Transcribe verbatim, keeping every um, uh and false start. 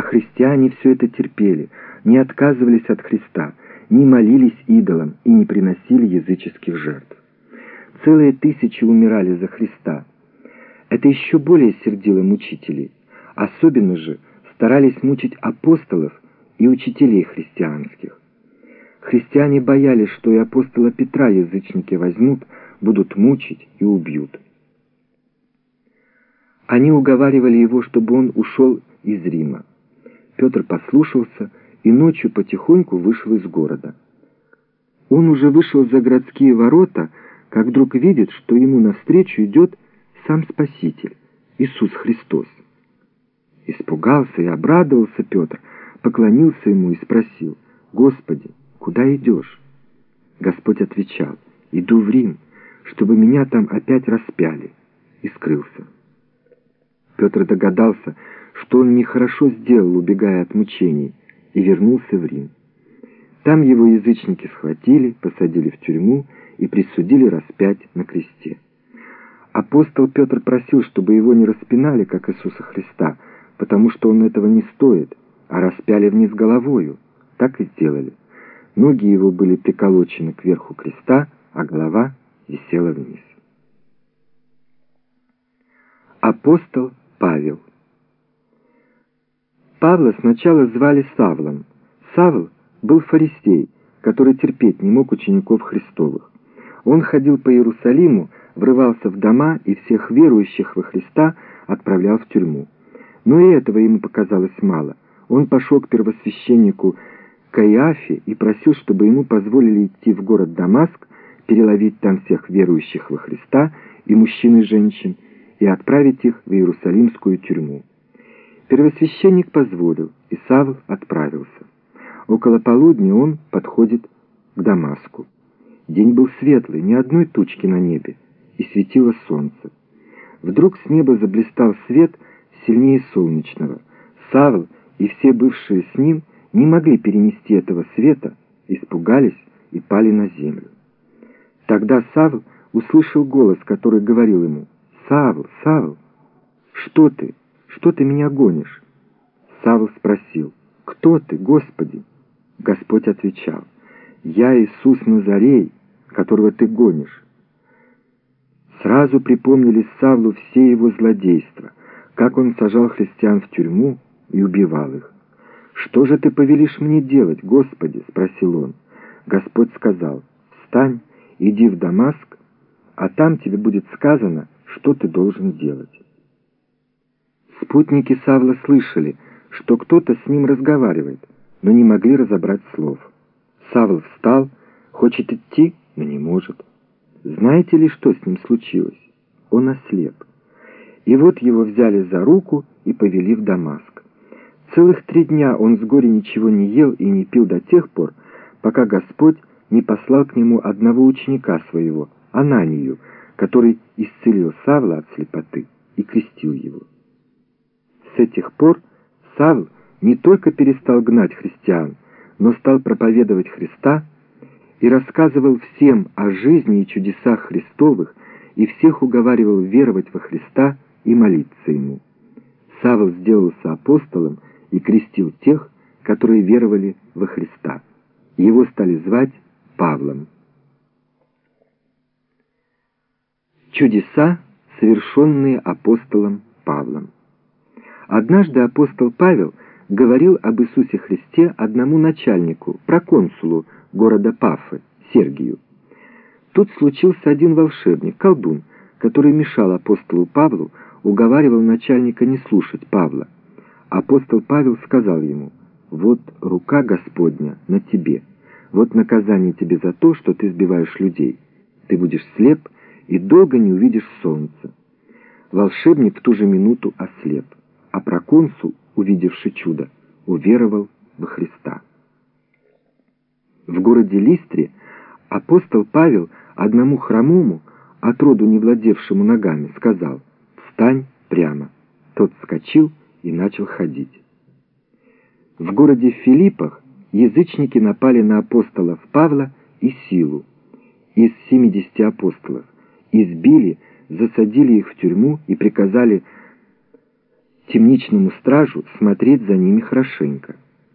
христиане все это терпели, не отказывались от Христа, не молились идолам и не приносили языческих жертв. Целые тысячи умирали за Христа. Это еще более сердило мучителей. Особенно же старались мучить апостолов и учителей христианских. Христиане боялись, что и апостола Петра язычники возьмут, будут мучить и убьют. Они уговаривали его, чтобы он ушел из Рима. Петр послушался и ночью потихоньку вышел из города. Он уже вышел за городские ворота, как вдруг видит, что ему навстречу идет сам Спаситель, Иисус Христос. Испугался и обрадовался Петр, поклонился ему и спросил: «Господи, куда идешь?» Господь отвечал: «Иду в Рим, чтобы меня там опять распяли», и скрылся. Петр догадался, что он нехорошо сделал, убегая от мучений, и вернулся в Рим. Там его язычники схватили, посадили в тюрьму и присудили распять на кресте. Апостол Петр просил, чтобы его не распинали, как Иисуса Христа, потому что он этого не стоит, а распяли вниз головою. Так и сделали. Ноги его были приколочены к верху креста, а голова висела вниз. Апостол Павел. Павла сначала звали Савлом. Савл был фарисей, который терпеть не мог учеников Христовых. Он ходил по Иерусалиму, врывался в дома и всех верующих во Христа отправлял в тюрьму. Но и этого ему показалось мало. Он пошел к первосвященнику Каиафе и просил, чтобы ему позволили идти в город Дамаск, переловить там всех верующих во Христа, и мужчин и женщин, и отправить их в Иерусалимскую тюрьму. Первосвященник позволил, и Савл отправился. Около полудня он подходит к Дамаску. День был светлый, ни одной тучки на небе, и светило солнце. Вдруг с неба заблистал свет сильнее солнечного. Савл и все бывшие с ним не могли перенести этого света, испугались и пали на землю. Тогда Савл услышал голос, который говорил ему: «Савл, Савл, что ты? Что ты меня гонишь?» Савл спросил: «Кто ты, Господи?» Господь отвечал: «Я Иисус Назарей, которого ты гонишь». Сразу припомнились Савлу все его злодейства, как он сажал христиан в тюрьму и убивал их. «Что же ты повелишь мне делать, Господи?» — спросил он. Господь сказал: «Встань, иди в Дамаск, а там тебе будет сказано, что ты должен делать». Спутники Савла слышали, что кто-то с ним разговаривает, но не могли разобрать слов. Савл встал, хочет идти, но не может. Знаете ли, что с ним случилось? Он ослеп. И вот его взяли за руку и повели в Дамаск. Целых три дня он с горя ничего не ел и не пил до тех пор, пока Господь не послал к нему одного ученика своего, Ананию, который исцелил Савла от слепоты и крестил его. С этих пор Савл не только перестал гнать христиан, но стал проповедовать Христа и рассказывал всем о жизни и чудесах Христовых, и всех уговаривал веровать во Христа и молиться Ему. Савл сделался апостолом и крестил тех, которые веровали во Христа. Его стали звать Павлом. Чудеса, совершенные апостолом Павлом. Однажды апостол Павел говорил об Иисусе Христе одному начальнику, проконсулу города Пафы, Сергию. Тут случился один волшебник, колдун, который мешал апостолу Павлу, уговаривал начальника не слушать Павла. Апостол Павел сказал ему: «Вот рука Господня на тебе, вот наказание тебе за то, что ты сбиваешь людей. Ты будешь слеп и долго не увидишь солнца». Волшебник в ту же минуту ослеп, а проконсул, увидевший чудо, уверовал во Христа. В городе Листре апостол Павел одному хромому, отроду не владевшему ногами, сказал: «Встань прямо». Тот вскочил и начал ходить. В городе Филиппах язычники напали на апостолов Павла и Силу из семидесяти апостолов, избили, засадили их в тюрьму и приказали темничному стражу смотреть за ними хорошенько.